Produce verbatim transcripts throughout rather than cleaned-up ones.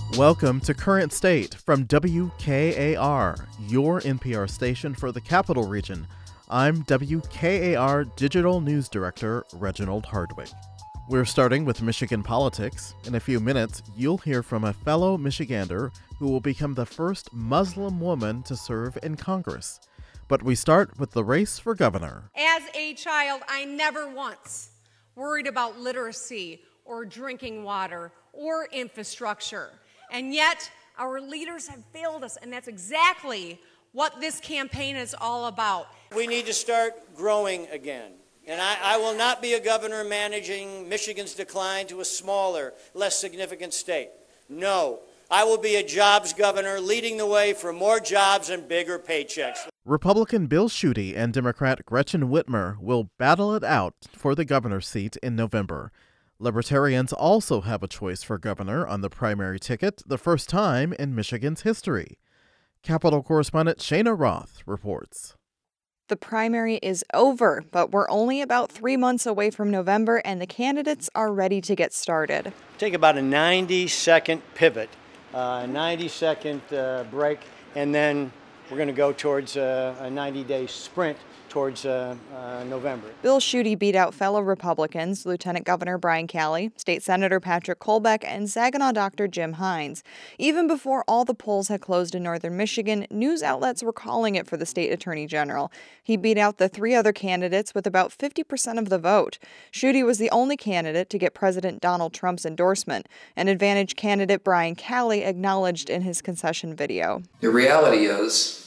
Welcome to Current State from W K A R, your N P R station for the Capital Region. I'm W K A R Digital News Director Reginald Hardwick. We're starting with Michigan politics. In a few minutes, you'll hear from a fellow Michigander who will become the first Muslim woman to serve in Congress. But we start with the race for governor. As a child, I never once worried about literacy or drinking water or infrastructure. And yet, our leaders have failed us, and that's exactly what this campaign is all about. We need to start growing again. And I, I will not be a governor managing Michigan's decline to a smaller, less significant state. No, I will be a jobs governor leading the way for more jobs and bigger paychecks. Republican Bill Schuette and Democrat Gretchen Whitmer will battle it out for the governor's seat in November. Libertarians also have a choice for governor on the primary ticket, the first time in Michigan's history. Capitol correspondent Shana Roth reports. The primary is over, but we're only about three months away from November, and the candidates are ready to get started. Take about a ninety-second pivot, a ninety-second uh, break, and then we're going to go towards uh, a ninety-day sprint towards uh, uh, November. Bill Schuette beat out fellow Republicans, Lieutenant Governor Brian Calley, State Senator Patrick Kolbeck, and Saginaw Doctor Jim Hines. Even before all the polls had closed in northern Michigan, news outlets were calling it for the state attorney general. He beat out the three other candidates with about fifty percent of the vote. Schuette was the only candidate to get President Donald Trump's endorsement, an advantage candidate Brian Calley acknowledged in his concession video. The reality is,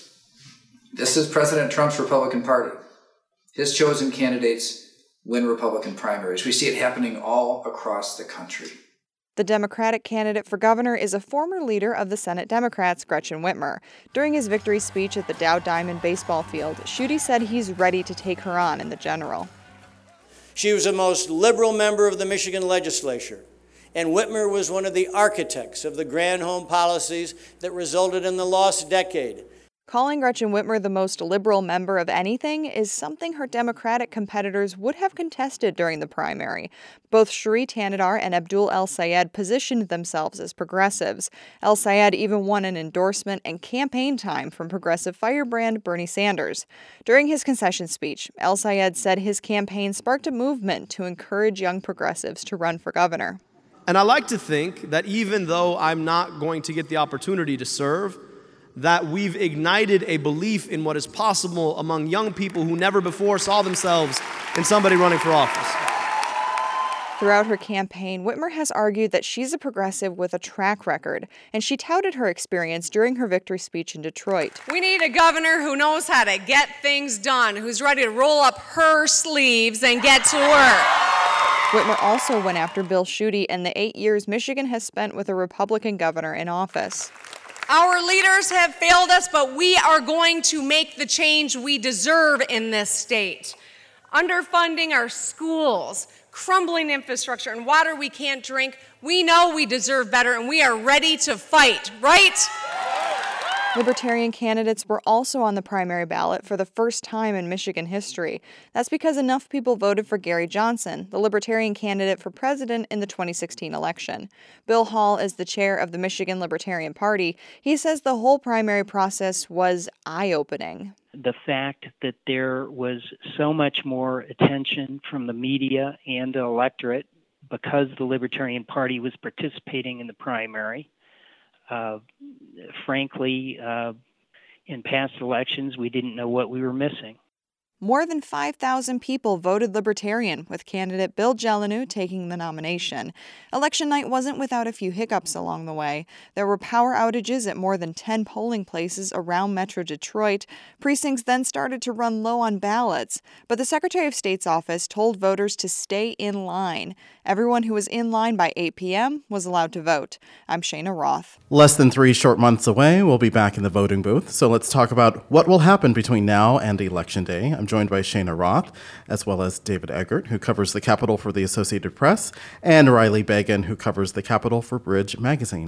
this is President Trump's Republican Party. His chosen candidates win Republican primaries. We see it happening all across the country. The Democratic candidate for governor is a former leader of the Senate Democrats, Gretchen Whitmer. During his victory speech at the Dow Diamond baseball field, Schuette said he's ready to take her on in the general. She was the most liberal member of the Michigan legislature, and Whitmer was one of the architects of the Granholm policies that resulted in the lost decade. Calling Gretchen Whitmer the most liberal member of anything is something her Democratic competitors would have contested during the primary. Both Sheree Tanadar and Abdul El-Sayed positioned themselves as progressives. El-Sayed even won an endorsement and campaign time from progressive firebrand Bernie Sanders. During his concession speech, El-Sayed said his campaign sparked a movement to encourage young progressives to run for governor. And I like to think that even though I'm not going to get the opportunity to serve, that we've ignited a belief in what is possible among young people who never before saw themselves in somebody running for office. Throughout her campaign, Whitmer has argued that she's a progressive with a track record, and she touted her experience during her victory speech in Detroit. We need a governor who knows how to get things done, who's ready to roll up her sleeves and get to work. Whitmer also went after Bill Schuette and the eight years Michigan has spent with a Republican governor in office. Our leaders have failed us, but we are going to make the change we deserve in this state. Underfunding our schools, crumbling infrastructure, and water we can't drink, we know we deserve better, and we are ready to fight, right? Libertarian candidates were also on the primary ballot for the first time in Michigan history. That's because enough people voted for Gary Johnson, the Libertarian candidate for president in the twenty sixteen election. Bill Hall is the chair of the Michigan Libertarian Party. He says the whole primary process was eye-opening. The fact that there was so much more attention from the media and the electorate because the Libertarian Party was participating in the primary. Uh, frankly, uh, in past elections, we didn't know what we were missing. More than five thousand people voted Libertarian, with candidate Bill Gelanu taking the nomination. Election night wasn't without a few hiccups along the way. There were power outages at more than ten polling places around Metro Detroit. Precincts then started to run low on ballots. But the Secretary of State's office told voters to stay in line. Everyone who was in line by eight p.m. was allowed to vote. I'm Shana Roth. Less than three short months away, we'll be back in the voting booth. So let's talk about what will happen between now and Election Day. I'm joined by Shana Roth, as well as David Eggert, who covers the Capitol for the Associated Press, and Riley Began, who covers the Capitol for Bridge Magazine.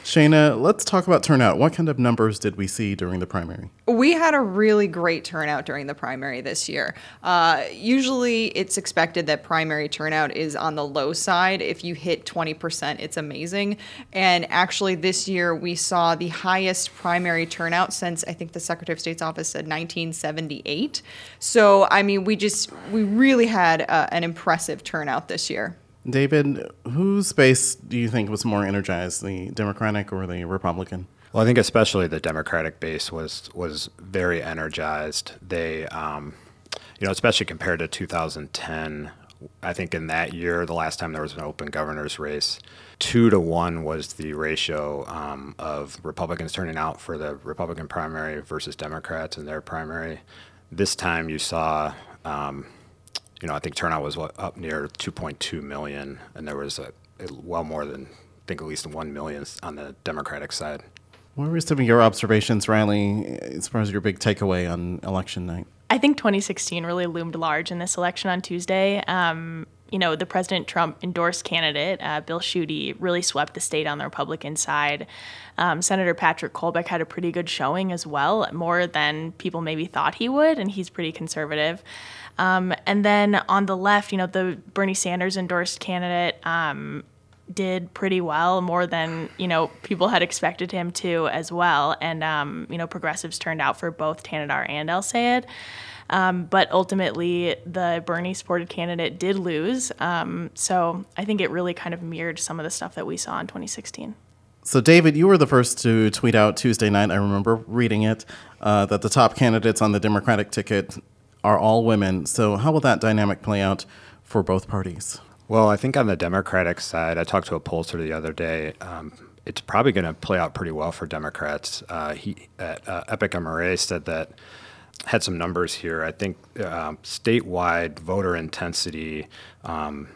Shayna, let's talk about turnout. What kind of numbers did we see during the primary? We had a really great turnout during the primary this year. Uh, usually it's expected that primary turnout is on the low side. If you hit twenty percent, it's amazing. And actually this year we saw the highest primary turnout since, I think the Secretary of State's office said nineteen seventy-eight. So, I mean, we just, we really had uh, an impressive turnout this year. David, whose base do you think was more energized, the Democratic or the Republican? Well, I think especially the Democratic base was was very energized. They, um, you know, especially compared to two thousand ten, I think in that year, the last time there was an open governor's race, two to one was the ratio um, of Republicans turning out for the Republican primary versus Democrats in their primary. This time you saw, um, you know, I think turnout was what, up near two point two million, and there was a, a well more than, I think at least one million on the Democratic side. What were some of your observations, Riley, as far as your big takeaway on election night? I think twenty sixteen really loomed large in this election on Tuesday. Um, you know, the President Trump endorsed candidate, uh, Bill Schuette, really swept the state on the Republican side. Um, Senator Patrick Kolbeck had a pretty good showing as well, more than people maybe thought he would, and he's pretty conservative. Um, and then on the left, you know, the Bernie Sanders endorsed candidate um, did pretty well, more than, you know, people had expected him to as well. And, um, you know, progressives turned out for both Tanadar and El Sayed. Um, but ultimately, the Bernie-supported candidate did lose. Um, so I think it really kind of mirrored some of the stuff that we saw in twenty sixteen. So, David, you were the first to tweet out Tuesday night, I remember reading it, uh, that the top candidates on the Democratic ticket are all women. So how will that dynamic play out for both parties? Well, I think on the Democratic side, I talked to a pollster the other day. Um, it's probably going to play out pretty well for Democrats. Uh, he at uh, Epic M R A said that, had some numbers here. I think um, statewide voter intensity um,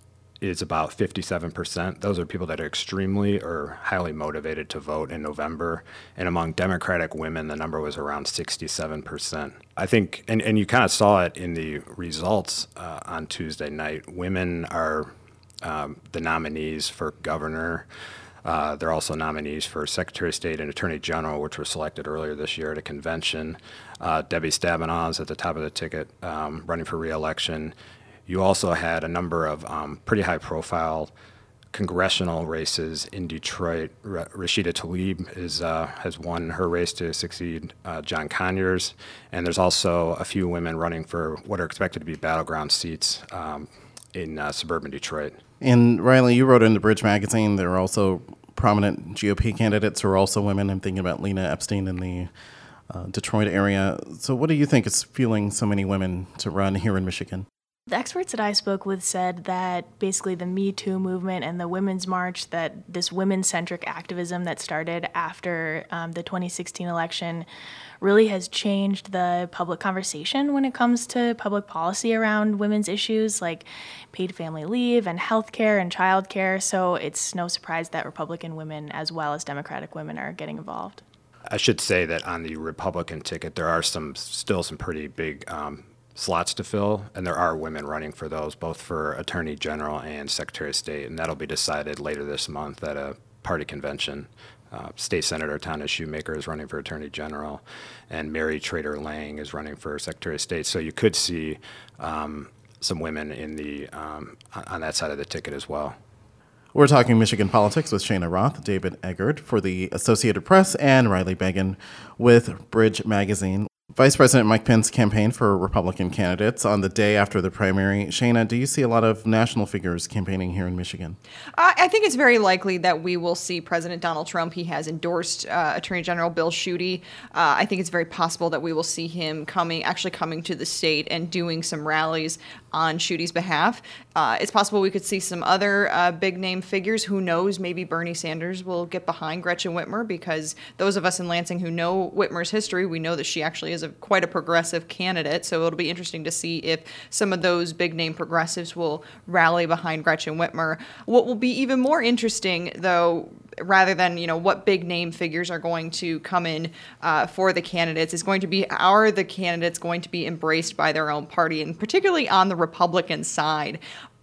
is about fifty-seven percent. Those are people that are extremely or highly motivated to vote in November. And among Democratic women, the number was around sixty-seven percent. I think, and, and you kind of saw it in the results uh, on Tuesday night. Women are um, the nominees for governor. Uh, they're also nominees for Secretary of State and Attorney General, which were selected earlier this year at a convention. Uh, Debbie Stabenow is at the top of the ticket, um, running for re-election. You also had a number of um, pretty high-profile congressional races in Detroit. R- Rashida Tlaib is uh, has won her race to succeed uh, John Conyers, and there's also a few women running for what are expected to be battleground seats um, in uh, suburban Detroit. And Riley, you wrote in the Bridge magazine there are also prominent G O P candidates who are also women. I'm thinking about Lena Epstein in the uh, Detroit area. So what do you think is fueling so many women to run here in Michigan? The experts that I spoke with said that basically the Me Too movement and the Women's March, that this women-centric activism that started after um, the twenty sixteen election really has changed the public conversation when it comes to public policy around women's issues like paid family leave and healthcare and childcare. So it's no surprise that Republican women as well as Democratic women are getting involved. I should say that on the Republican ticket, there are some still some pretty big um, slots to fill, and there are women running for those, both for Attorney General and Secretary of State, and that'll be decided later this month at a party convention. Uh, State Senator Tana Shoemaker is running for Attorney General, and Mary Trader Lang is running for Secretary of State. So you could see um, some women in the um, on that side of the ticket as well. We're talking Michigan politics with Shayna Roth, David Eggert for the Associated Press, and Riley Beggin with Bridge Magazine. Vice President Mike Pence campaigned for Republican candidates on the day after the primary. Shayna, do you see a lot of national figures campaigning here in Michigan? Uh, I think it's very likely that we will see President Donald Trump. He has endorsed uh, Attorney General Bill Schuette. Uh, I think it's very possible that we will see him coming, actually coming to the state and doing some rallies on Schuette's behalf. Uh, it's possible we could see some other uh, big-name figures. Who knows? Maybe Bernie Sanders will get behind Gretchen Whitmer, because those of us in Lansing who know Whitmer's history, we know that she actually is a, quite a progressive candidate. So it'll be interesting to see if some of those big-name progressives will rally behind Gretchen Whitmer. What will be even more interesting, though, rather than, you know, what big name figures are going to come in uh, for the candidates, is going to be, are the candidates going to be embraced by their own party, and particularly on the Republican side.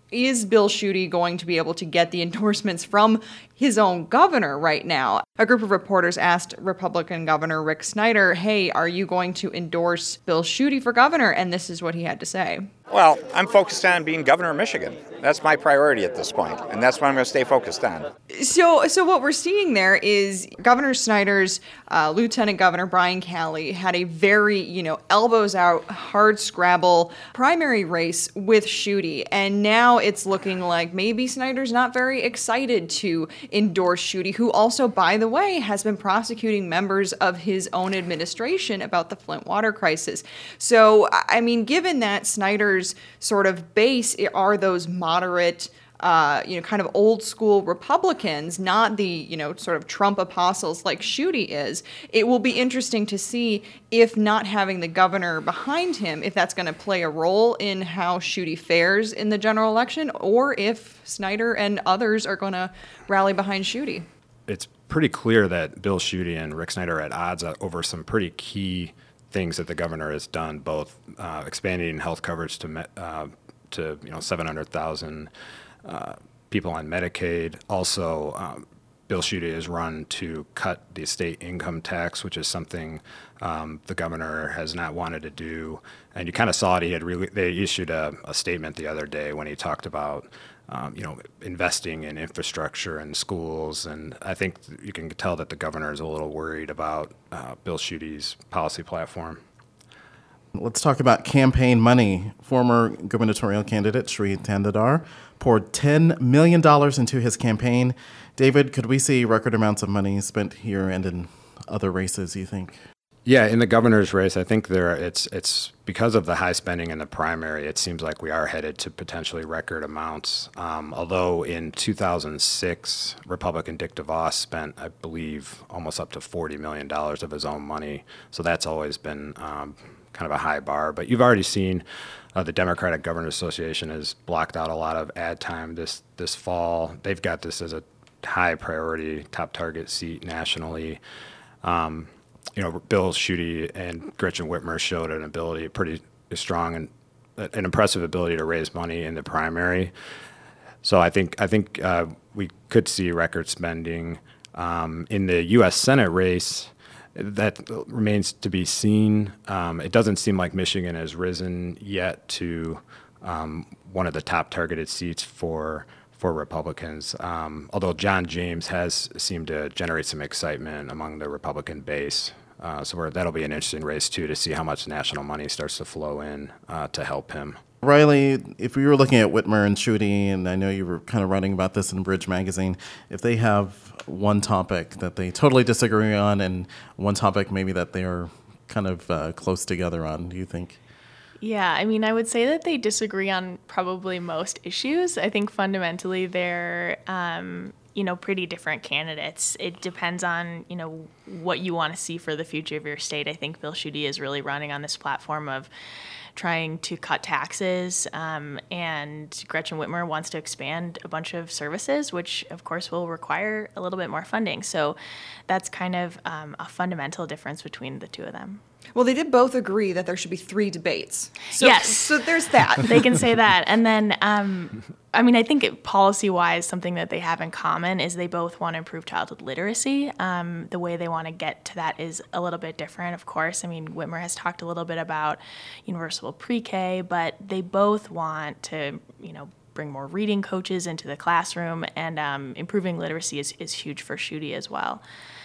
Is Bill Schuette going to be able to get the endorsements from his own governor right now? A group of reporters asked Republican Governor Rick Snyder, hey, are you going to endorse Bill Schuette for governor? And this is what he had to say. Well, I'm focused on being governor of Michigan. That's my priority at this point, and that's what I'm going to stay focused on. So so what we're seeing there is Governor Snyder's uh, Lieutenant Governor Brian Calley had a very, you know, elbows out, hard scrabble primary race with Schuette, and now it's looking like maybe Snyder's not very excited to endorse Schuette, who also, by the way, has been prosecuting members of his own administration about the Flint water crisis. So, I mean, given that Snyder's sort of base are those moderate, uh, you know, kind of old school Republicans, not the, you know, sort of Trump apostles like Schuette is, it will be interesting to see if not having the governor behind him, if that's going to play a role in how Schuette fares in the general election, or if Snyder and others are going to rally behind Schuette. It's pretty clear that Bill Schuette and Rick Snyder are at odds over some pretty key things that the governor has done, both uh, expanding health coverage to uh, to you know seven hundred thousand uh, people on Medicaid. Also, um, Bill Schuette has run to cut the state income tax, which is something um, the governor has not wanted to do. And you kind of saw it. He had really, they issued a, a statement the other day when he talked about Um, you know, investing in infrastructure and schools, and I think you can tell that the governor is a little worried about uh, Bill Schuette's policy platform. Let's talk about campaign money. Former gubernatorial candidate Sri Thandadar poured ten million dollars into his campaign. David, could we see record amounts of money spent here and in other races, you think? Yeah, in the governor's race, I think there it's it's because of the high spending in the primary, it seems like we are headed to potentially record amounts. Um, although in two thousand six, Republican Dick DeVos spent, I believe, almost up to forty million dollars of his own money. So that's always been um, kind of a high bar. But you've already seen uh, the Democratic Governors Association has blocked out a lot of ad time this, this fall. They've got this as a high priority, top target seat nationally. Um, You know, Bill Schuette and Gretchen Whitmer showed an ability, a pretty strong and an impressive ability to raise money in the primary. So I think I think uh, we could see record spending um, in the U S Senate race. That remains to be seen. Um, it doesn't seem like Michigan has risen yet to um, one of the top targeted seats for. for Republicans, um, although John James has seemed to generate some excitement among the Republican base. Uh, so we're, that'll be an interesting race, too, to see how much national money starts to flow in uh, to help him. Riley, if we were looking at Whitmer and Schuette, and I know you were kind of writing about this in Bridge Magazine, if they have one topic that they totally disagree on and one topic maybe that they are kind of uh, close together on, do you think? Yeah, I mean, I would say that they disagree on probably most issues. I think fundamentally they're, um, you know, pretty different candidates. It depends on, you know, what you want to see for the future of your state. I think Bill Schuette is really running on this platform of trying to cut taxes, um, and Gretchen Whitmer wants to expand a bunch of services, which of course will require a little bit more funding. So that's kind of um, a fundamental difference between the two of them. Well, they did both agree that there should be three debates. So, yes. So there's that. They can say that. And then, um, I mean, I think it, policy-wise, something that they have in common is they both want to improve childhood literacy. Um, the way they want to get to that is a little bit different, of course. I mean, Whitmer has talked a little bit about universal pre-K, but they both want to, you know, bring more reading coaches into the classroom, and um, improving literacy is, is huge for Schuette as well.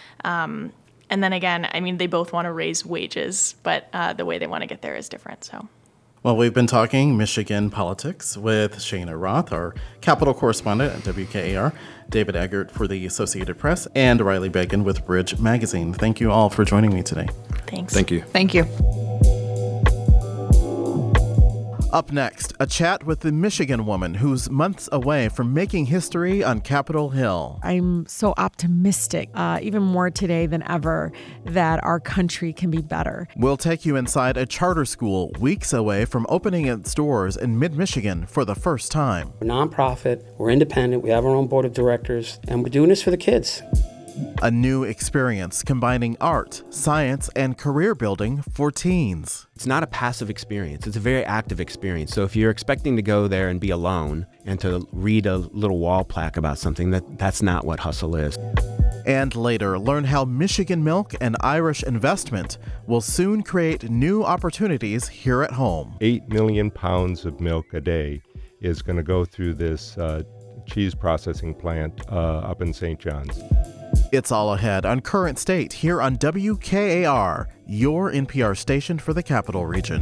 Um, And then again, I mean, they both want to raise wages, but uh, the way they want to get there is different. So, well, we've been talking Michigan politics with Shana Roth, our Capitol correspondent at W K A R, David Eggert for the Associated Press, and Riley Bacon with Bridge Magazine. Thank you all for joining me today. Thanks. Thank you. Thank you. Up next, a chat with the Michigan woman who's months away from making history on Capitol Hill. I'm so optimistic, uh, even more today than ever, that our country can be better. We'll take you inside a charter school weeks away from opening its doors in mid-Michigan for the first time. We're nonprofit, we're independent, we have our own board of directors, and we're doing this for the kids. A new experience combining art, science, and career building for teens. It's not a passive experience. It's a very active experience. So if you're expecting to go there and be alone and to read a little wall plaque about something, that, that's not what Hustle is. And later, learn how Michigan Milk and Irish Investment will soon create new opportunities here at home. Eight million pounds of milk a day is going to go through this uh, cheese processing plant uh, up in Saint John's. It's all ahead on Current State here on W K A R, your N P R station for the Capital Region.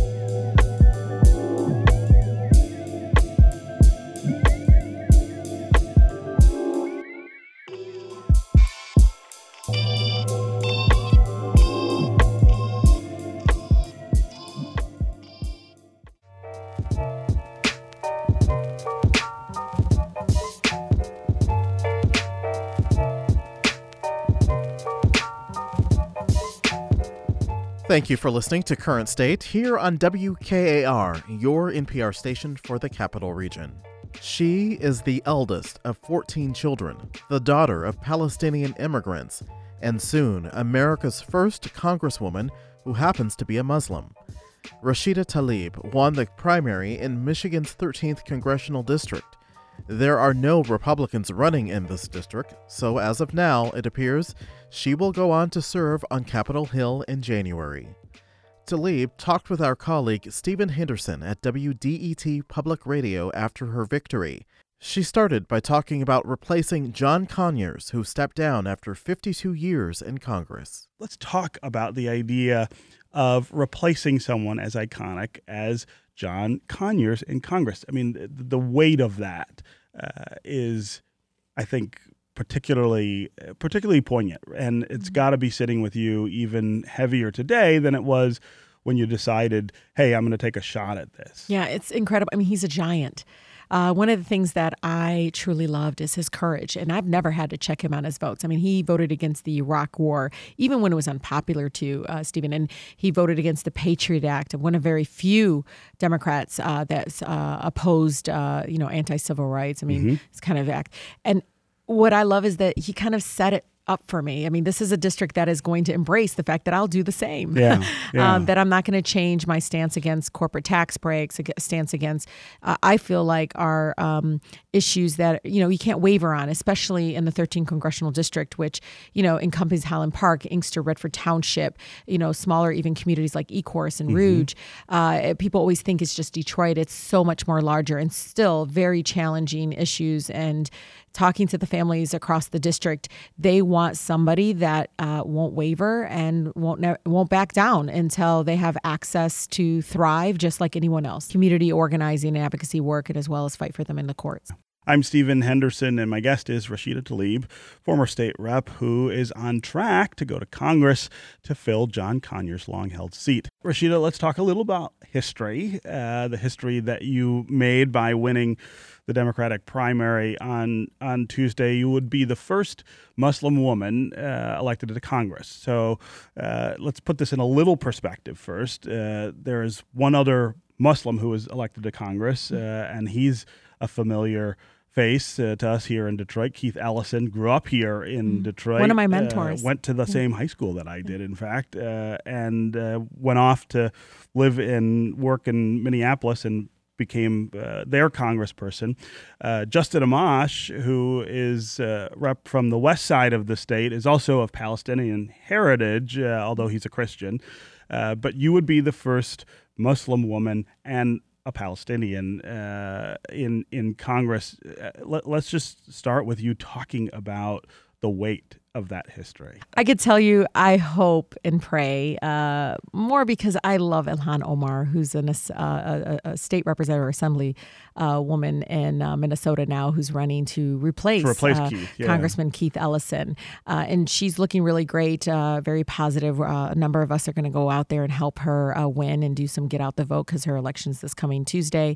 Thank you for listening to Current State here on W K A R, your N P R station for the Capital Region. She is the eldest of fourteen children, the daughter of Palestinian immigrants, and soon America's first congresswoman who happens to be a Muslim. Rashida Tlaib won the primary in Michigan's thirteenth Congressional District. There are no Republicans running in this district, so as of now, it appears she will go on to serve on Capitol Hill in January. Tlaib talked with our colleague Stephen Henderson at W D E T Public Radio after her victory. She started by talking about replacing John Conyers, who stepped down after fifty-two years in Congress. Let's talk about the idea of replacing someone as iconic as John Conyers in Congress. I mean, the weight of that uh, is, I think, particularly particularly poignant, and it's got to be sitting with you even heavier today than it was when you decided, hey, I'm going to take a shot at this. Yeah, it's incredible. I mean, he's a giant. Uh, one of the things that I truly loved is his courage, and I've never had to check him on his votes. I mean, he voted against the Iraq War, even when it was unpopular to uh, Stephen, and he voted against the Patriot Act, one of very few Democrats uh, that uh, opposed, uh, you know, anti-civil rights. I mean, Mm-hmm. it's kind of act. And what I love is that he kind of set it up for me. I mean, this is a district that is going to embrace the fact that I'll do the same. Yeah, yeah. um, that I'm not going to change my stance against corporate tax breaks, ag- stance against, uh, I feel like are um, issues that, you know, you can't waver on, especially in the thirteenth Congressional District, which, you know, encompasses Highland Park, Inkster, Redford Township, you know, smaller even communities like Ecorse and Rouge. Mm-hmm. Uh, people always think it's just Detroit. It's so much more larger and still very challenging issues. And talking to the families across the district, they want somebody that uh, won't waver and won't ne- won't back down until they have access to thrive just like anyone else. Community organizing and advocacy work, and as well as fight for them in the courts. I'm Stephen Henderson, and my guest is Rashida Tlaib, former state rep who is on track to go to Congress to fill John Conyers' long-held seat. Rashida, let's talk a little about history, uh, the history that you made by winning the Democratic primary on, on Tuesday. You would be the first Muslim woman uh, elected to Congress. So uh, let's put this in a little perspective first. Uh, there is one other Muslim who was elected to Congress, uh, and he's a familiar face uh, to us here in Detroit. Keith Ellison grew up here in mm. Detroit. One of my mentors. Uh, went to the yeah. same high school that I did, in fact, uh, and uh, went off to live and work in Minneapolis and became uh, their congressperson. Uh, Justin Amash, who is uh, rep from the west side of the state, is also of Palestinian heritage, uh, although he's a Christian. Uh, but you would be the first Muslim woman and a Palestinian uh, in in Congress. Uh, let, let's just start with you talking about the weight of that history. I could tell you, I hope and pray uh, more because I love Ilhan Omar, who's an, uh, a, a state representative or assembly uh, woman in uh, Minnesota now, who's running to replace, to replace uh, Keith, yeah. Congressman Keith Ellison. Uh, and she's looking really great, uh, very positive. Uh, a number of us are going to go out there and help her uh, win and do some get out the vote because her election's this coming Tuesday.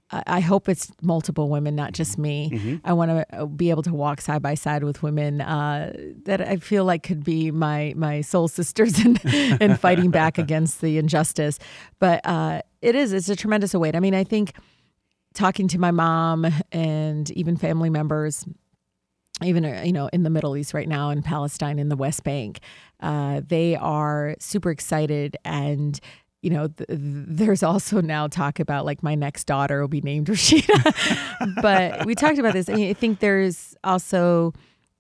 I hope it's multiple women, not just me. Mm-hmm. I want to be able to walk side by side with women uh, that I feel like could be my my soul sisters in, in fighting back against the injustice. But uh, it is, it's a tremendous weight. I mean, I think talking to my mom and even family members, even, you know, in the Middle East right now, in Palestine, in the West Bank. Uh, they are super excited. And, you know, th- there's also now talk about like my next daughter will be named Rashida. But we talked about this. I mean, I think there's also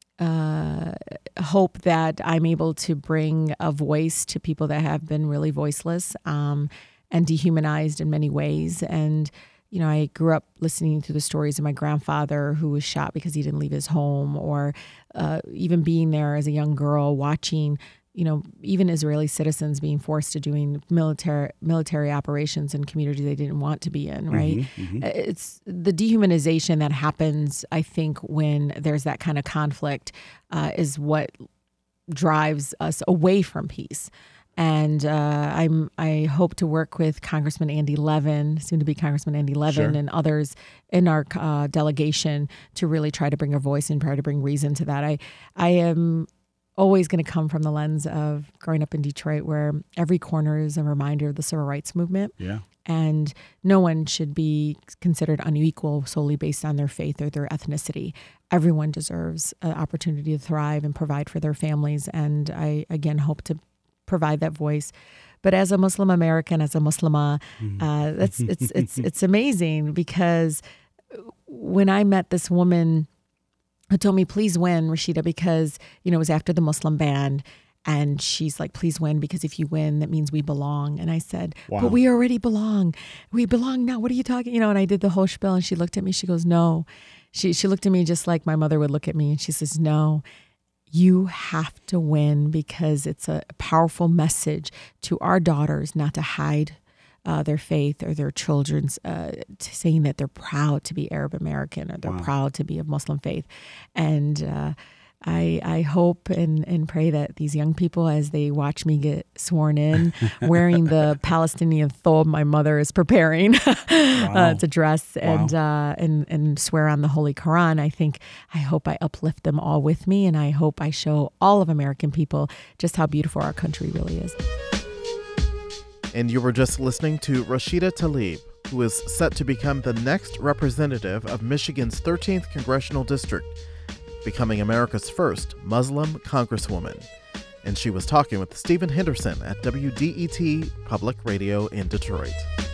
uh, hope that I'm able to bring a voice to people that have been really voiceless um, and dehumanized in many ways. And you know, I grew up listening to the stories of my grandfather who was shot because he didn't leave his home, or uh, even being there as a young girl watching, you know, even Israeli citizens being forced to doing military military operations in communities they didn't want to be in, right? Mm-hmm, mm-hmm. It's the dehumanization that happens, I think, when there's that kind of conflict uh, is what drives us away from peace. And uh, I'm I hope to work with Congressman Andy Levin, soon to be Congressman Andy Levin, Sure. and others in our uh, delegation to really try to bring a voice and try to bring reason to that. I I am always going to come from the lens of growing up in Detroit, where every corner is a reminder of the civil rights movement. Yeah. And no one should be considered unequal solely based on their faith or their ethnicity. Everyone deserves an opportunity to thrive and provide for their families. And I, again, hope to provide that voice. But as a Muslim American, as a Muslimah, Mm-hmm. uh, that's it's it's it's amazing, because when I met this woman who told me, please win, Rashida, because, you know, it was after the Muslim ban, and she's like, please win, because if you win, that means we belong. And I said, Wow. but we already belong. We belong now. What are you talking? You know, and I did the whole spiel, and she looked at me. She goes, no. She she looked at me just like my mother would look at me, and she says, no. You have to win, because it's a powerful message to our daughters not to hide uh, their faith or their children's, uh, to saying that they're proud to be Arab American or they're Wow. proud to be of Muslim faith. And uh, I I hope and, and pray that these young people, as they watch me get sworn in, wearing the Palestinian thobe my mother is preparing Wow. uh, to dress and, Wow. uh, and and swear on the Holy Quran, I think, I hope I uplift them all with me, and I hope I show all of American people just how beautiful our country really is. And you were just listening to Rashida Tlaib, who is set to become the next representative of Michigan's thirteenth Congressional District, becoming America's first Muslim congresswoman. And she was talking with Stephen Henderson at W D E T Public Radio in Detroit.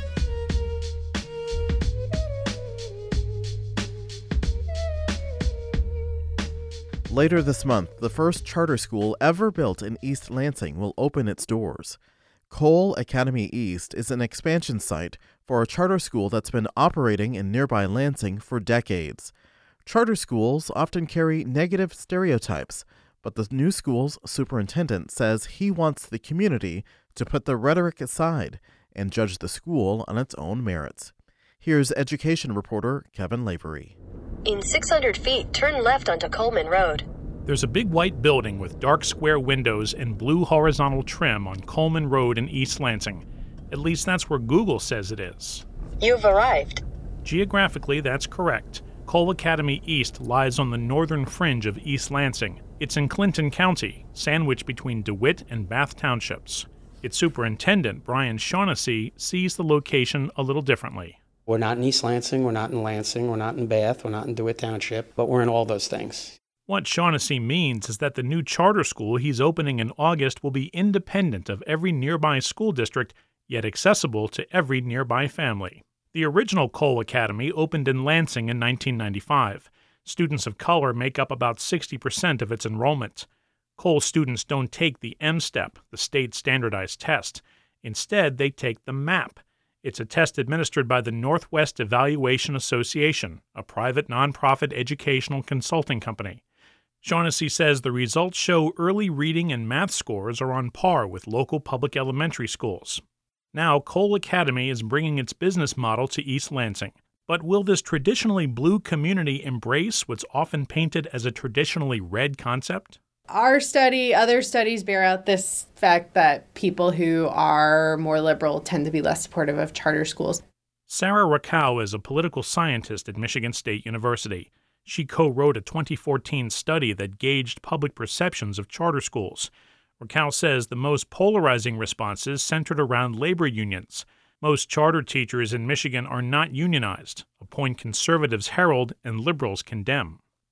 Later this month, the first charter school ever built in East Lansing will open its doors. Cole Academy East is an expansion site for a charter school that's been operating in nearby Lansing for decades. Charter schools often carry negative stereotypes, but the new school's superintendent says he wants the community to put the rhetoric aside and judge the school on its own merits. Here's education reporter Kevin Lavery. In six hundred feet, turn left onto Coleman Road. There's a big white building with dark square windows and blue horizontal trim on Coleman Road in East Lansing. At least that's where Google says it is. You've arrived. Geographically, that's correct. Cole Academy East lies on the northern fringe of East Lansing. It's in Clinton County, sandwiched between DeWitt and Bath Townships. Its superintendent, Brian Shaughnessy, sees the location a little differently. We're not in East Lansing, we're not in Lansing, we're not in Bath, we're not in DeWitt Township, but we're in all those things. What Shaughnessy means is that the new charter school he's opening in August will be independent of every nearby school district, yet accessible to every nearby family. The original Cole Academy opened in Lansing in nineteen ninety-five. Students of color make up about sixty percent of its enrollment. Cole students don't take the M-STEP, the state standardized test. Instead, they take the MAP. It's a test administered by the Northwest Evaluation Association, a private nonprofit educational consulting company. Shaughnessy says the results show early reading and math scores are on par with local public elementary schools. Now, Cole Academy is bringing its business model to East Lansing. But will this traditionally blue community embrace what's often painted as a traditionally red concept? Our study, other studies bear out this fact that people who are more liberal tend to be less supportive of charter schools. Sarah Rakow is a political scientist at Michigan State University. She co-wrote a twenty fourteen study that gauged public perceptions of charter schools. Rakow says the most polarizing responses centered around labor unions. Most charter teachers in Michigan are not unionized, a point conservatives herald and liberals condemn.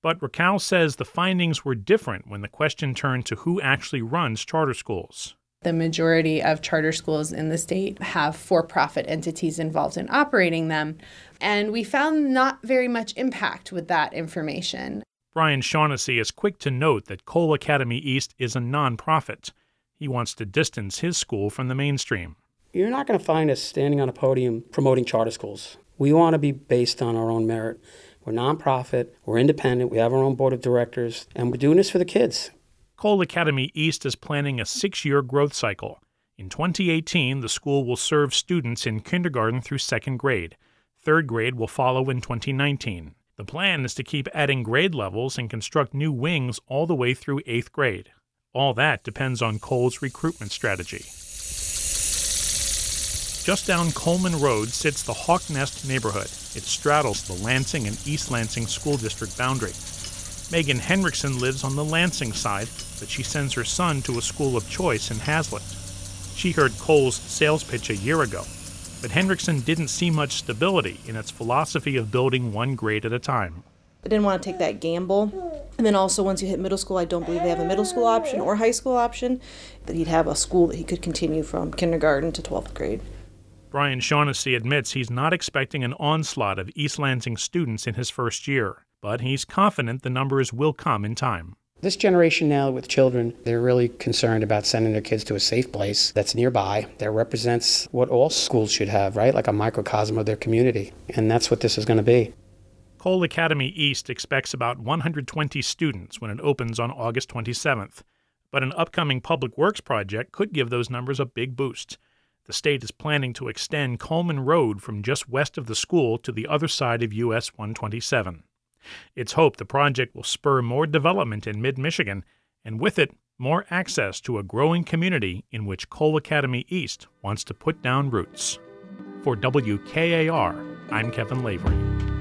But Raquel says the findings were different when the question turned to who actually runs charter schools. The majority of charter schools in the state have for-profit entities involved in operating them, and we found not very much impact with that information. Brian Shaughnessy is quick to note that Cole Academy East is a nonprofit. He wants to distance his school from the mainstream. You're not going to find us standing on a podium promoting charter schools. We want to be based on our own merit. We're nonprofit, we're independent, we have our own board of directors, and we're doing this for the kids. Cole Academy East is planning a six-year growth cycle. In twenty eighteen, the school will serve students in kindergarten through second grade. Third grade will follow in twenty nineteen. The plan is to keep adding grade levels and construct new wings all the way through eighth grade. All that depends on Cole's recruitment strategy. Just down Coleman Road sits the Hawk Nest neighborhood. It straddles the Lansing and East Lansing school district boundary. Megan Henriksen lives on the Lansing side, but she sends her son to a school of choice in Hazlet. She heard Cole's sales pitch a year ago, but Henriksen didn't see much stability in its philosophy of building one grade at a time. I didn't want to take that gamble. And then also once you hit middle school, I don't believe they have a middle school option or high school option, that he'd have a school that he could continue from kindergarten to twelfth grade. Brian Shaughnessy admits he's not expecting an onslaught of East Lansing students in his first year, but he's confident the numbers will come in time. This generation now with children, they're really concerned about sending their kids to a safe place that's nearby, that represents what all schools should have, right? Like a microcosm of their community. And that's what this is going to be. Cole Academy East expects about one hundred twenty students when it opens on August twenty-seventh, but an upcoming public works project could give those numbers a big boost. The state is planning to extend Coleman Road from just west of the school to the other side of U S one twenty-seven. It's hoped the project will spur more development in mid-Michigan, and with it, more access to a growing community in which Cole Academy East wants to put down roots. For W K A R, I'm Kevin Lavery.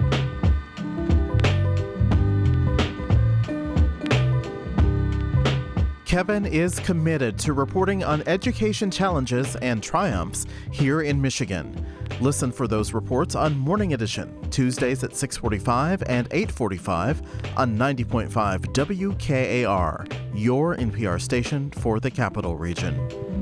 Kevin is committed to reporting on education challenges and triumphs here in Michigan. Listen for those reports on Morning Edition, Tuesdays at six forty-five and eight forty-five on ninety point five W K A R, your N P R station for the Capital Region.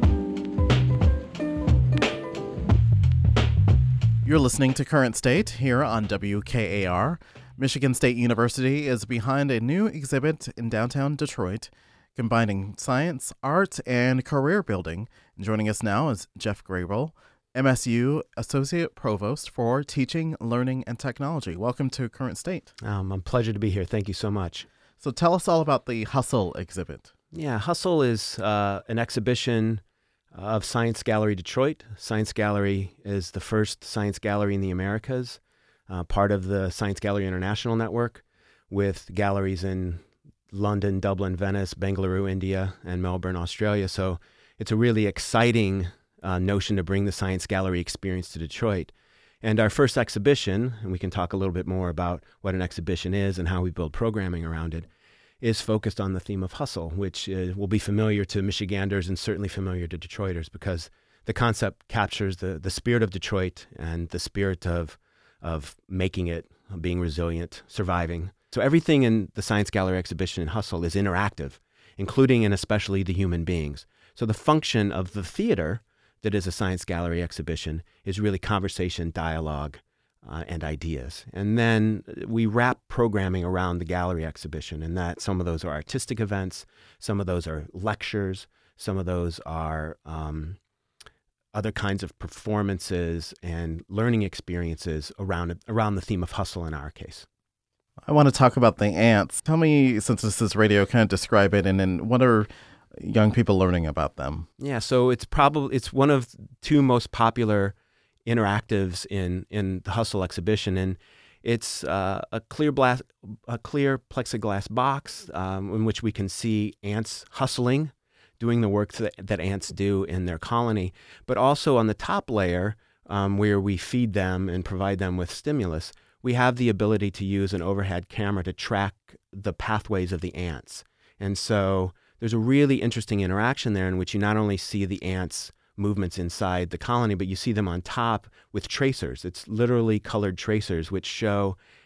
You're listening to Current State here on W K A R. Michigan State University is behind a new exhibit in downtown Detroit, combining science, art, and career building. And joining us now is Jeff Grable, M S U Associate Provost for Teaching, Learning, and Technology. Welcome to Current State. Um, a pleasure to be here. Thank you so much. So tell us all about the Hustle exhibit. Yeah, Hustle is uh, an exhibition of Science Gallery Detroit. Science Gallery is the first science gallery in the Americas, uh, part of the Science Gallery International Network, with galleries in London, Dublin, Venice, Bengaluru, India, and Melbourne, Australia. So it's a really exciting uh, notion to bring the Science Gallery experience to Detroit. And our first exhibition, and we can talk a little bit more about what an exhibition is and how we build programming around it, is focused on the theme of hustle, which uh, will be familiar to Michiganders and certainly familiar to Detroiters, because the concept captures the, the spirit of Detroit and the spirit of, of making it, being resilient, surviving. So everything in the Science Gallery exhibition and Hustle is interactive, including and especially the human beings. So the function of the theater that is a Science Gallery exhibition is really conversation, dialogue, uh, and ideas. And then we wrap programming around the gallery exhibition, and that some of those are artistic events, some of those are lectures, some of those are um, other kinds of performances and learning experiences around around the theme of hustle in our case. I want to talk about the ants. Tell me, since this is radio, kind of describe it, and then what are young people learning about them? Yeah, so it's probably it's one of two most popular interactives in, in the Hustle exhibition, and it's uh, a clear glass, a clear plexiglass box um, in which we can see ants hustling, doing the work that, that ants do in their colony, but also on the top layer, um, where we feed them and provide them with stimulus, we have the ability to use an overhead camera to track the pathways of the ants. And so there's a really interesting interaction there in which you not only see the ants' movements inside the colony, but you see them on top with tracers. It's literally colored tracers which show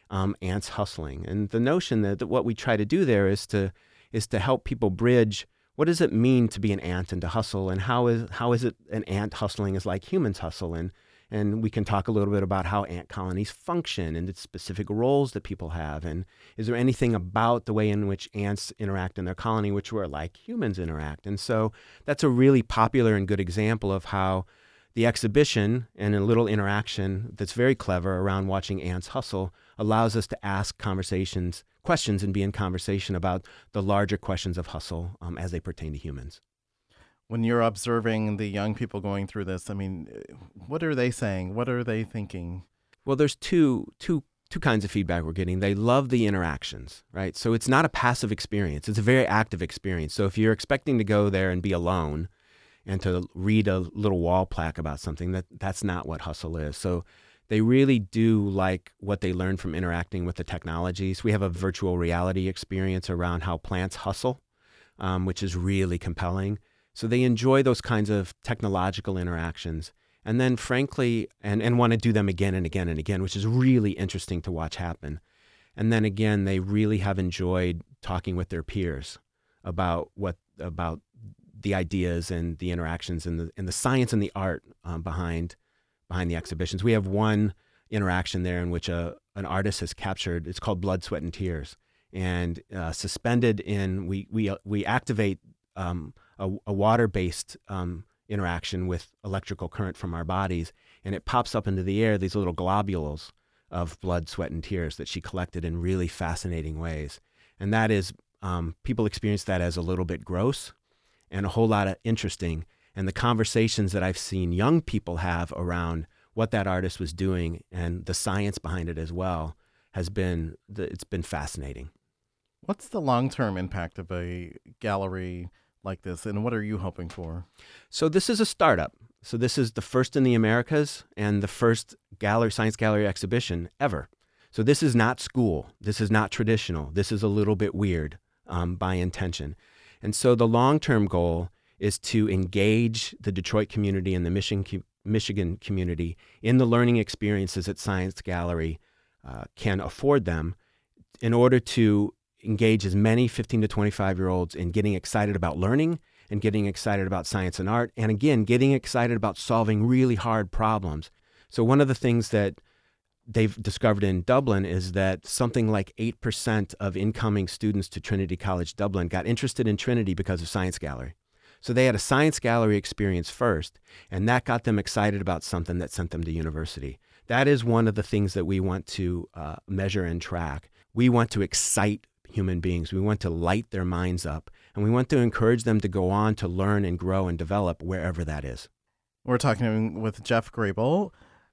um, ants hustling. And the notion that, that what we try to do there is to is to help people bridge what does it mean to be an ant and to hustle, and how is how is it an ant hustling is like humans hustle, and and we can talk a little bit about how ant colonies function and the specific roles that people have, and is there anything about the way in which ants interact in their colony which were like humans interact. And so that's a really popular and good example of how the exhibition and a little interaction that's very clever around watching ants hustle allows us to ask conversations, questions, and be in conversation about the larger questions of hustle um, as they pertain to humans. When you're observing the young people going through this, I mean, what are they saying? What are they thinking? Well, there's two two two kinds of feedback we're getting. They love the interactions, right? So it's not a passive experience. It's a very active experience. So if you're expecting to go there and be alone and to read a little wall plaque about something, that that's not what hustle is. So they really do like what they learn from interacting with the technologies. We have a virtual reality experience around how plants hustle, um, which is really compelling. So they enjoy those kinds of technological interactions. And then frankly, and, and want to do them again and again and again, which is really interesting to watch happen. And then again, they really have enjoyed talking with their peers about what about the ideas and the interactions and the and the science and the art um, behind behind the exhibitions. We have one interaction there in which a an artist has captured. It's called Blood, Sweat, and Tears, and uh, suspended in we we uh, we activate um, a, a water-based um, interaction with electrical current from our bodies, and it pops up into the air these little globules of blood, sweat, and tears that she collected in really fascinating ways. And that is, um, people experience that as a little bit gross and a whole lot of interesting. And the conversations that I've seen young people have around what that artist was doing and the science behind it as well has been, it's been fascinating. What's the long-term impact of a gallery like this, and what are you hoping for? So this is a startup. So this is the first in the Americas and the first gallery, science gallery exhibition ever. So this is not school. This is not traditional. This is a little bit weird um, by intention. And so the long-term goal is to engage the Detroit community and the Michigan, Michigan community in the learning experiences that Science Gallery uh, can afford them in order to engage as many fifteen to twenty-five-year-olds in getting excited about learning and getting excited about science and art, and again, getting excited about solving really hard problems. So one of the things that they've discovered in Dublin is that something like eight percent of incoming students to Trinity College Dublin got interested in Trinity because of Science Gallery. So they had a Science Gallery experience first, and that got them excited about something that sent them to university. That is one of the things that we want to uh, measure and track. We want to excite human beings. We want to light their minds up, and we want to encourage them to go on to learn and grow and develop wherever that is. We're talking with Jeff Grable,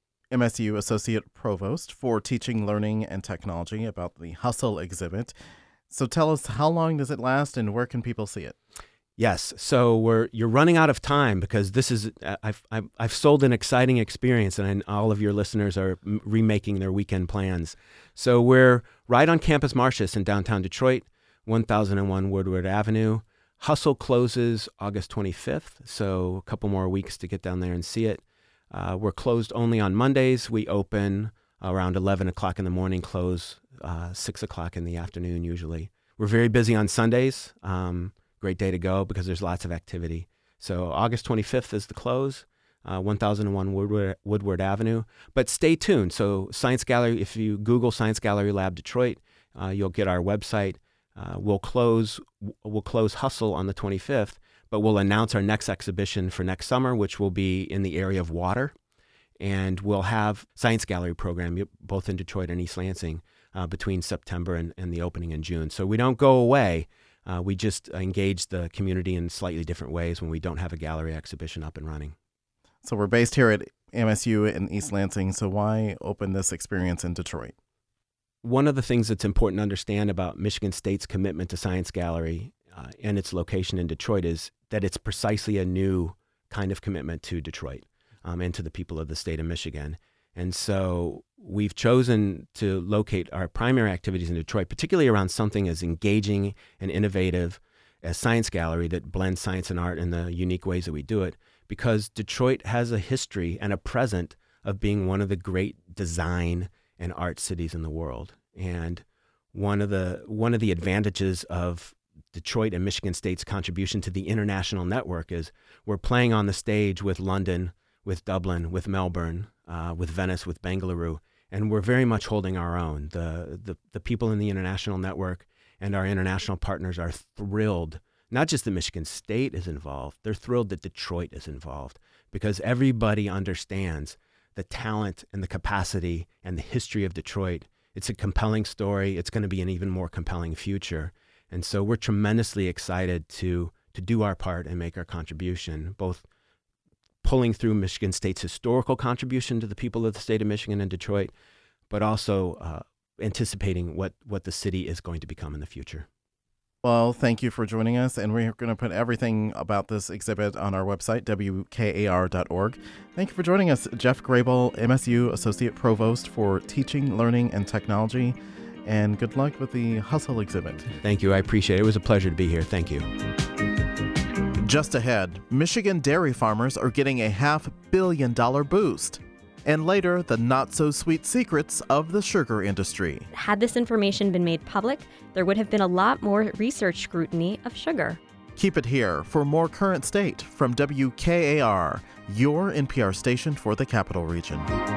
M S U Associate Provost for Teaching, Learning, and Technology, about the Hustle exhibit. So tell us, how long does it last, and where can people see it? Yes, so we're you're running out of time because this is I've I've, I've sold an exciting experience, and all of your listeners are remaking their weekend plans. So we're right on Campus Martius in downtown Detroit, one thousand one Woodward Avenue. Hustle closes August twenty-fifth, so a couple more weeks to get down there and see it. Uh, we're closed only on Mondays. We open around eleven o'clock in the morning, close uh, six o'clock in the afternoon usually. We're very busy on Sundays. Um, Great day to go because there's lots of activity. So August twenty-fifth is the close, uh, one thousand one Woodward, Woodward Avenue. But stay tuned. So Science Gallery, if you Google Science Gallery Lab Detroit, uh, you'll get our website. Uh, we'll close we'll close Hustle on the twenty-fifth, but we'll announce our next exhibition for next summer, which will be in the area of water. And we'll have Science Gallery program both in Detroit and East Lansing uh, between September and, and the opening in June. So we don't go away. Uh, we just engage the community in slightly different ways when we don't have a gallery exhibition up and running. So we're based here at M S U in East Lansing, so why open this experience in Detroit? One of the things that's important to understand about Michigan State's commitment to Science Gallery uh, and its location in Detroit is that it's precisely a new kind of commitment to Detroit um, and to the people of the state of Michigan. And so we've chosen to locate our primary activities in Detroit, particularly around something as engaging and innovative as Science Gallery that blends science and art in the unique ways that we do it, because Detroit has a history and a present of being one of the great design and art cities in the world. And one of the one of the advantages of Detroit and Michigan State's contribution to the international network is we're playing on the stage with London, with Dublin, with Melbourne, uh, with Venice, with Bengaluru, and we're very much holding our own. The, the the people in the international network and our international partners are thrilled, not just that Michigan State is involved, they're thrilled that Detroit is involved, because everybody understands the talent and the capacity and the history of Detroit. It's a compelling story. It's going to be an even more compelling future. And so we're tremendously excited to to do our part and make our contribution, both pulling through Michigan State's historical contribution to the people of the state of Michigan and Detroit, but also uh, anticipating what, what the city is going to become in the future. Well, thank you for joining us, and we're going to put everything about this exhibit on our website, W K A R dot org. Thank you for joining us, Jeff Grable, M S U Associate Provost for Teaching, Learning, and Technology, and good luck with the Hustle exhibit. Thank you. I appreciate it. It was a pleasure to be here. Thank you. Just ahead, Michigan dairy farmers are getting a half billion dollar boost. And later, the not-so-sweet secrets of the sugar industry. Had this information been made public, there would have been a lot more research scrutiny of sugar. Keep it here for more Current State from W K A R, your N P R station for the Capital Region.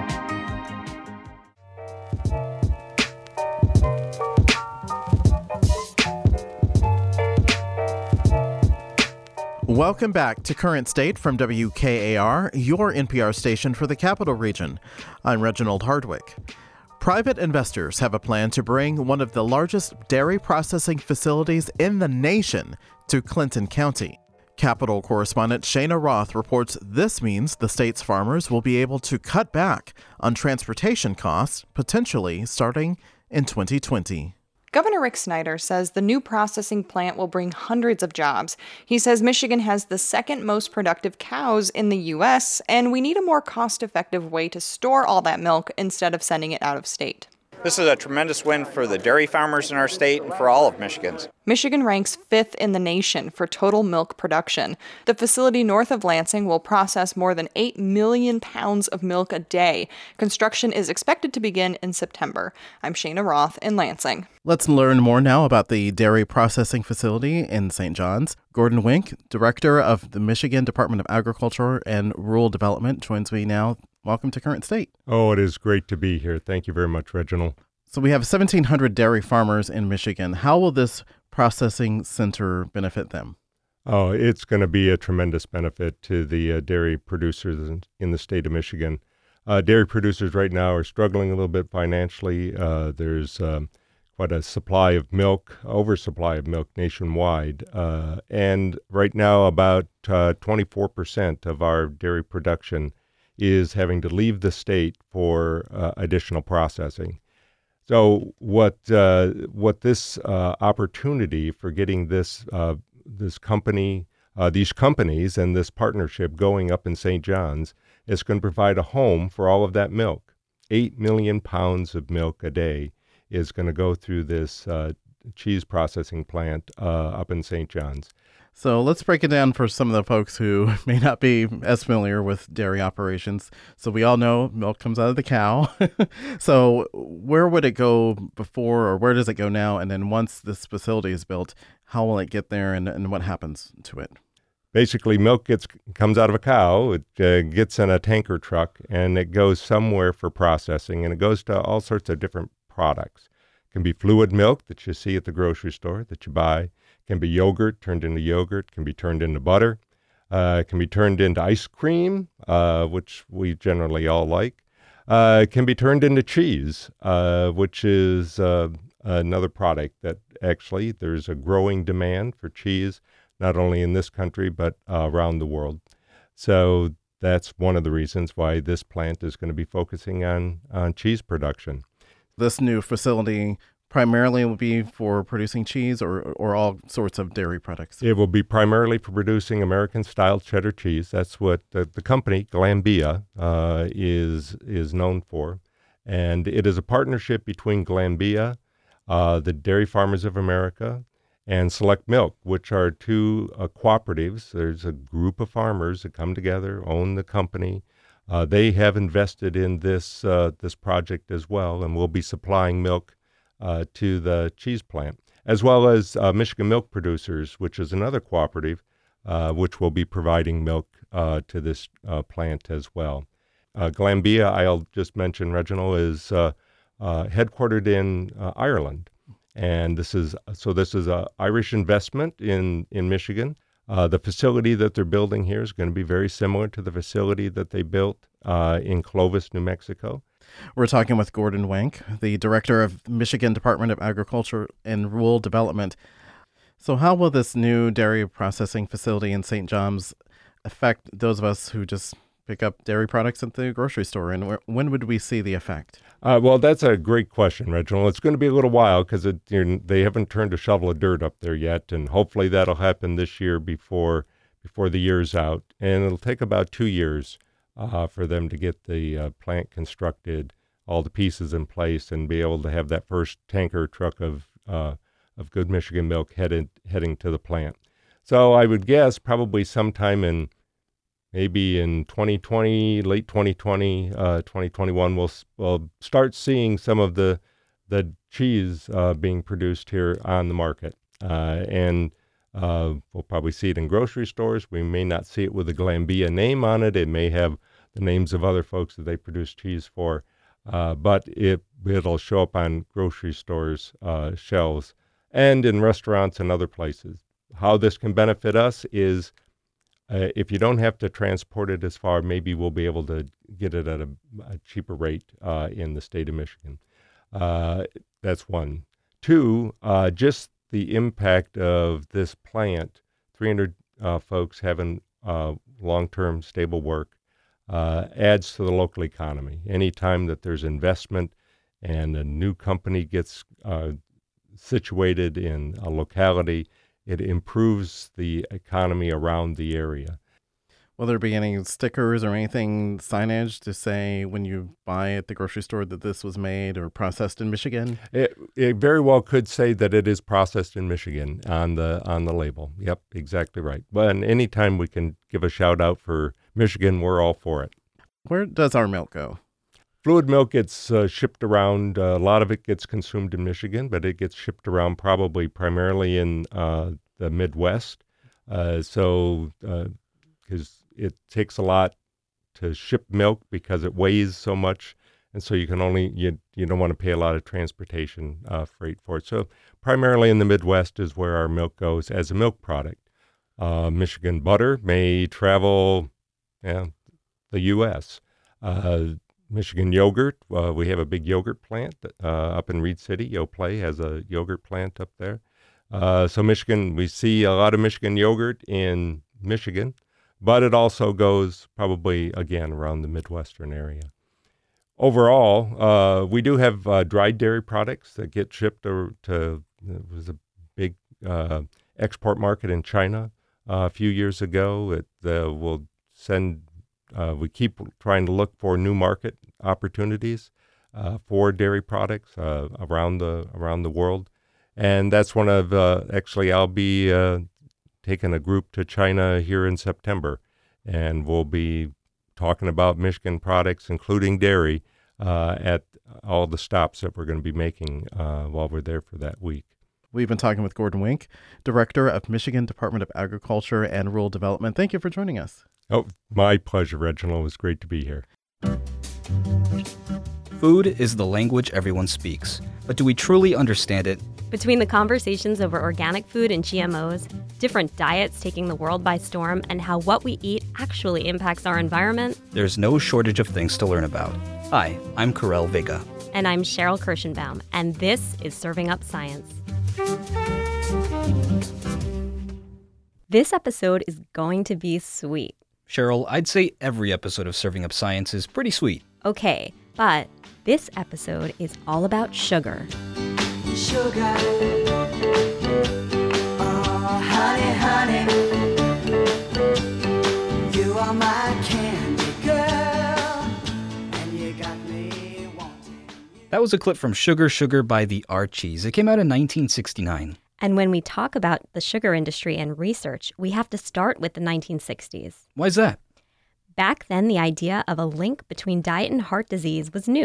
Welcome back to Current State from W K A R, your N P R station for the Capital Region. I'm Reginald Hardwick. Private investors have a plan to bring one of the largest dairy processing facilities in the nation to Clinton County. Capitol correspondent Shana Roth reports this means the state's farmers will be able to cut back on transportation costs, potentially starting in twenty twenty. Governor Rick Snyder says the new processing plant will bring hundreds of jobs. He says Michigan has the second most productive cows in the U S, and we need a more cost-effective way to store all that milk instead of sending it out of state. This is a tremendous win for the dairy farmers in our state and for all of Michigan's. Michigan ranks fifth in the nation for total milk production. The facility north of Lansing will process more than eight million pounds of milk a day. Construction is expected to begin in September. I'm Shana Roth in Lansing. Let's learn more now about the dairy processing facility in Saint John's. Gordon Wink, director of the Michigan Department of Agriculture and Rural Development, joins me now. Welcome to Current State. Oh, it is great to be here. Thank you very much, Reginald. So we have seventeen hundred dairy farmers in Michigan. How will this processing center benefit them? Oh, it's going to be a tremendous benefit to the uh, dairy producers in, in the state of Michigan. Uh, dairy producers right now are struggling a little bit financially. Uh, there's um, quite a supply of milk, oversupply of milk nationwide. Uh, and right now, about uh, twenty-four percent of our dairy production is having to leave the state for uh, additional processing. So what uh, what this uh, opportunity for getting this uh, this company, uh, these companies and this partnership going up in Saint John's is going to provide a home for all of that milk. Eight million pounds of milk a day is going to go through this uh, cheese processing plant uh, up in Saint John's. So let's break it down for some of the folks who may not be as familiar with dairy operations. So we all know milk comes out of the cow. So where would it go before, or where does it go now? And then once this facility is built, how will it get there, and, and what happens to it? Basically, milk gets comes out of a cow, it uh, gets in a tanker truck, and it goes somewhere for processing, and it goes to all sorts of different products. It can be fluid milk that you see at the grocery store that you buy. Can be yogurt turned into yogurt, can be turned into butter, uh, can be turned into ice cream, uh, which we generally all like. Uh, it can be turned into cheese, uh, which is uh, another product that actually there's a growing demand for cheese, not only in this country, but uh, around the world. So that's one of the reasons why this plant is going to be focusing on, on cheese production. This new facility primarily will be for producing cheese, or or all sorts of dairy products? It will be primarily for producing American-style cheddar cheese. That's what the, the company, Glanbia, uh, is is known for. And it is a partnership between Glanbia, uh, the Dairy Farmers of America, and Select Milk, which are two uh, cooperatives. There's a group of farmers that come together, own the company. Uh, they have invested in this uh, this project as well, and will be supplying milk uh, to the cheese plant, as well as uh, Michigan Milk Producers, which is another cooperative, uh, which will be providing milk uh, to this uh, plant as well. Uh, Glanbia, I'll just mention, Reginald, is uh, uh, headquartered in uh, Ireland. And this is so this is an Irish investment in, in Michigan. Uh, the facility that they're building here is going to be very similar to the facility that they built uh, in Clovis, New Mexico. We're talking with Gordon Wenk, the director of Michigan Department of Agriculture and Rural Development. So how will this new dairy processing facility in Saint John's affect those of us who just pick up dairy products at the grocery store? And when would we see the effect? Uh, well, that's a great question, Reginald. It's going to be a little while because they haven't turned a shovel of dirt up there yet, and hopefully that'll happen this year before before the year's out. And it'll take about two years uh, for them to get the uh, plant constructed, all the pieces in place, and be able to have that first tanker truck of uh, of good Michigan milk headed heading to the plant. So I would guess probably sometime in maybe in twenty twenty, late twenty twenty, uh, twenty twenty-one, we'll we'll start seeing some of the the cheese uh, being produced here on the market, uh, and uh, we'll probably see it in grocery stores. We may not see it with the Glanbia name on it. It may have the names of other folks that they produce cheese for, uh, but it it'll show up on grocery stores' uh, shelves and in restaurants and other places. How this can benefit us is, Uh, if you don't have to transport it as far, maybe we'll be able to get it at a, a cheaper rate uh, in the state of Michigan. Uh, that's one. Two, uh, just the impact of this plant, three hundred uh, folks having uh, long-term stable work, uh, adds to the local economy. Anytime that there's investment and a new company gets uh, situated in a locality, it improves the economy around the area. Will there be any stickers or anything, signage to say when you buy at the grocery store that this was made or processed in Michigan? It, it very well could say that it is processed in Michigan on the on the label. Yep, exactly right. But anytime we can give a shout out for Michigan, we're all for it. Where does our milk go? Fluid milk gets uh, shipped around. Uh, a lot of it gets consumed in Michigan, but it gets shipped around probably primarily in uh, the Midwest. Uh, so, because uh, it takes a lot to ship milk because it weighs so much, and so you can only you you don't want to pay a lot of transportation uh, freight for it. So, primarily in the Midwest is where our milk goes as a milk product. Uh, Michigan butter may travel, yeah, the U S Uh, Michigan yogurt, uh, we have a big yogurt plant uh, up in Reed City. Yoplait has a yogurt plant up there. Uh, so Michigan, we see a lot of Michigan yogurt in Michigan, but it also goes probably, again, around the Midwestern area. Overall, uh, we do have uh, dried dairy products that get shipped to, to it was a big uh, export market in China uh, a few years ago. It uh, will send Uh, we keep trying to look for new market opportunities uh, for dairy products uh, around the around the world, and that's one of uh, actually I'll be uh, taking a group to China here in September, and we'll be talking about Michigan products, including dairy, uh, at all the stops that we're going to be making uh, while we're there for that week. We've been talking with Gordon Wenk, Director of Michigan Department of Agriculture and Rural Development. Thank you for joining us. Oh, my pleasure, Reginald. It was great to be here. Food is the language everyone speaks, but do we truly understand it? Between the conversations over organic food and G M Os, different diets taking the world by storm, and how what we eat actually impacts our environment, there's no shortage of things to learn about. Hi, I'm Karel Vega. And I'm Cheryl Kirschenbaum, and this is Serving Up Science. This episode is going to be sweet. Cheryl, I'd say every episode of Serving Up Science is pretty sweet. Okay, but this episode is all about sugar. Sugar, oh honey, honey, you are my candy girl, and you got me wanting. That was a clip from Sugar, Sugar by the Archies. It came out in nineteen sixty-nine. And when we talk about the sugar industry and research, we have to start with the nineteen sixties. Why's that? Back then, the idea of a link between diet and heart disease was new,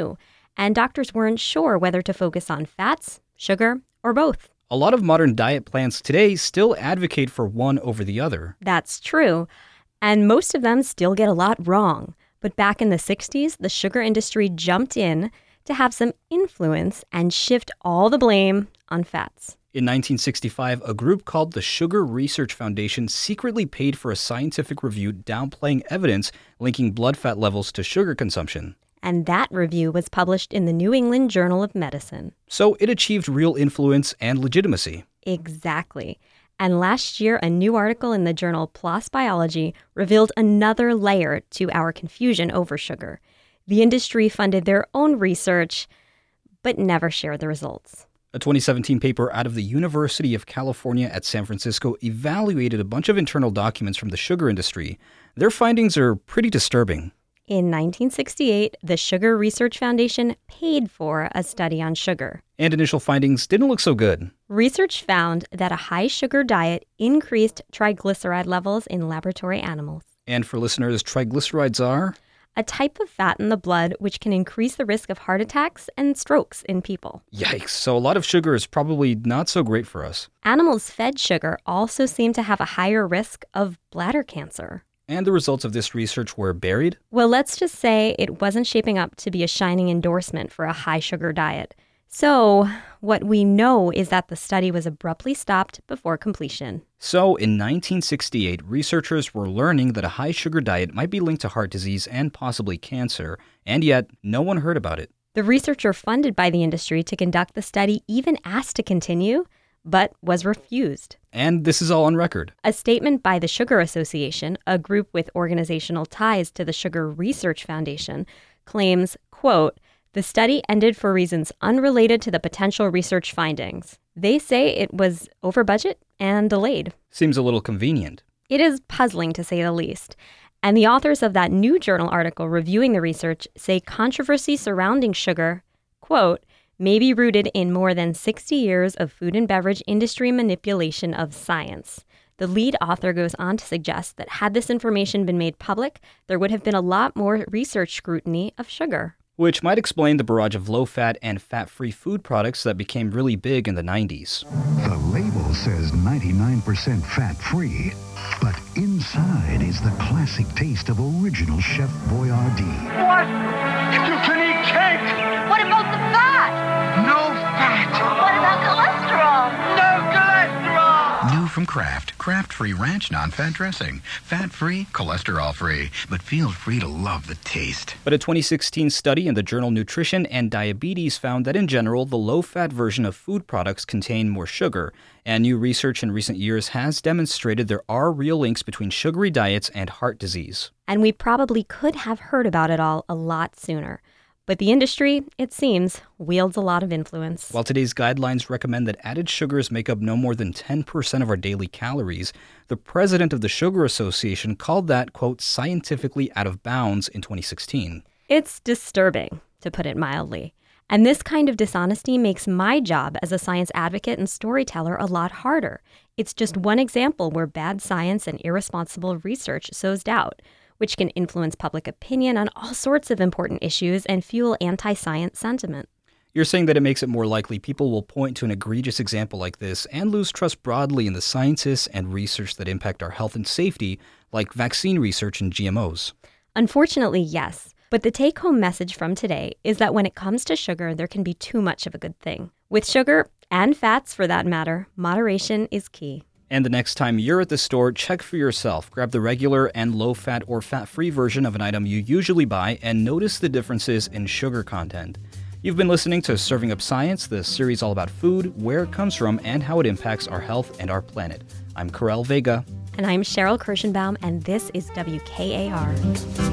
and doctors weren't sure whether to focus on fats, sugar, or both. A lot of modern diet plans today still advocate for one over the other. That's true, and most of them still get a lot wrong. But back in the sixties, the sugar industry jumped in to have some influence and shift all the blame on fats. In nineteen sixty-five, a group called the Sugar Research Foundation secretly paid for a scientific review downplaying evidence linking blood fat levels to sugar consumption. And that review was published in the New England Journal of Medicine. So it achieved real influence and legitimacy. Exactly. And last year, a new article in the journal PLOS Biology revealed another layer to our confusion over sugar. The industry funded their own research, but never shared the results. A twenty seventeen paper out of the University of California at San Francisco evaluated a bunch of internal documents from the sugar industry. Their findings are pretty disturbing. In nineteen sixty-eight, the Sugar Research Foundation paid for a study on sugar. And initial findings didn't look so good. Research found that a high sugar diet increased triglyceride levels in laboratory animals. And for listeners, triglycerides are? A type of fat in the blood which can increase the risk of heart attacks and strokes in people. Yikes, so a lot of sugar is probably not so great for us. Animals fed sugar also seem to have a higher risk of bladder cancer. And the results of this research were buried? Well, let's just say it wasn't shaping up to be a shining endorsement for a high sugar diet. So, what we know is that the study was abruptly stopped before completion. So, in nineteen sixty-eight, researchers were learning that a high sugar diet might be linked to heart disease and possibly cancer, and yet no one heard about it. The researcher funded by the industry to conduct the study even asked to continue, but was refused. And this is all on record. A statement by the Sugar Association, a group with organizational ties to the Sugar Research Foundation, claims, quote, "The study ended for reasons unrelated to the potential research findings. They say it was over budget and delayed." Seems a little convenient. It is puzzling to say the least. And the authors of that new journal article reviewing the research say controversy surrounding sugar, quote, may be rooted in more than sixty years of food and beverage industry manipulation of science. The lead author goes on to suggest that had this information been made public, there would have been a lot more research scrutiny of sugar. Which might explain the barrage of low-fat and fat-free food products that became really big in the nineties. The label says ninety-nine percent fat-free, but inside is the classic taste of original Chef Boyardee. What? You can eat cake! What about the fat? No fat! What about cholesterol? No cholesterol! New from Kraft, Kraft-free ranch non-fat dressing. Fat-free, cholesterol-free, but feel free to love the taste. But a twenty sixteen study in the journal Nutrition and Diabetes found that in general, the low-fat version of food products contain more sugar, and new research in recent years has demonstrated there are real links between sugary diets and heart disease. And we probably could have heard about it all a lot sooner. But the industry, it seems, wields a lot of influence. While today's guidelines recommend that added sugars make up no more than ten percent of our daily calories, the president of the Sugar Association called that, quote, scientifically out of bounds in twenty sixteen. It's disturbing, to put it mildly. And this kind of dishonesty makes my job as a science advocate and storyteller a lot harder. It's just one example where bad science and irresponsible research sows doubt, which can influence public opinion on all sorts of important issues and fuel anti-science sentiment. You're saying that it makes it more likely people will point to an egregious example like this and lose trust broadly in the scientists and research that impact our health and safety, like vaccine research and G M Os. Unfortunately, yes. But the take-home message from today is that when it comes to sugar, there can be too much of a good thing. With sugar, and fats for that matter, moderation is key. And the next time you're at the store, check for yourself. Grab the regular and low-fat or fat-free version of an item you usually buy and notice the differences in sugar content. You've been listening to Serving Up Science, the series all about food, where it comes from, and how it impacts our health and our planet. I'm Karel Vega. And I'm Cheryl Kirschenbaum, and this is W K A R.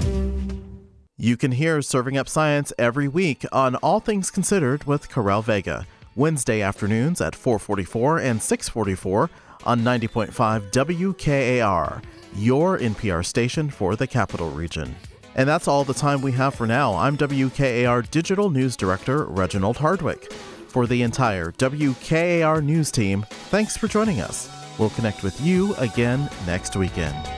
You can hear Serving Up Science every week on All Things Considered with Karel Vega, Wednesday afternoons at four forty-four and six forty-four on ninety point five W K A R, your N P R station for the Capital Region. And that's all the time we have for now. I'm W K A R Digital News Director Reginald Hardwick. For the entire W K A R News team, thanks for joining us. We'll connect with you again next weekend.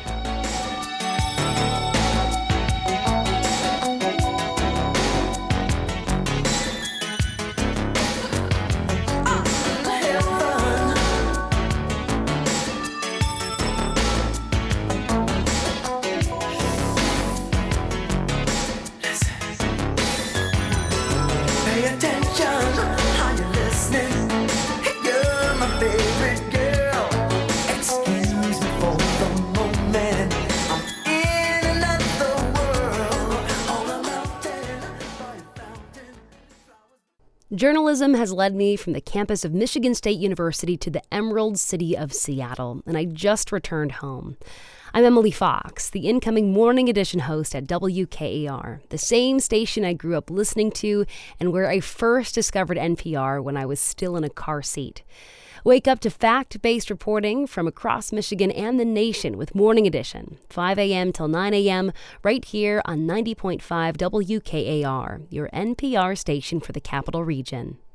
attention. Are you listening? You're my favorite girl. Excuse me for the moment. I'm in another world. On a mountain by a fountain. Journalism has led me from the campus of Michigan State University to the Emerald City of Seattle, and I just returned home. I'm Emily Fox, the incoming Morning Edition host at W K A R, the same station I grew up listening to and where I first discovered N P R when I was still in a car seat. Wake up to fact-based reporting from across Michigan and the nation with Morning Edition, five a.m. till nine a.m., right here on ninety point five W K A R, your N P R station for the Capital Region.